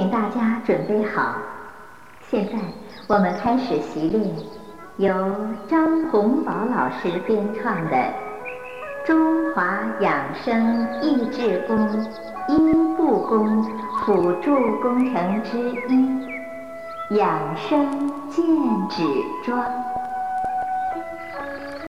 请大家准备好，现在我们开始习练由张洪宝老师编创的《中华养生益智功医部功辅助工程之一——养生健纸桩》。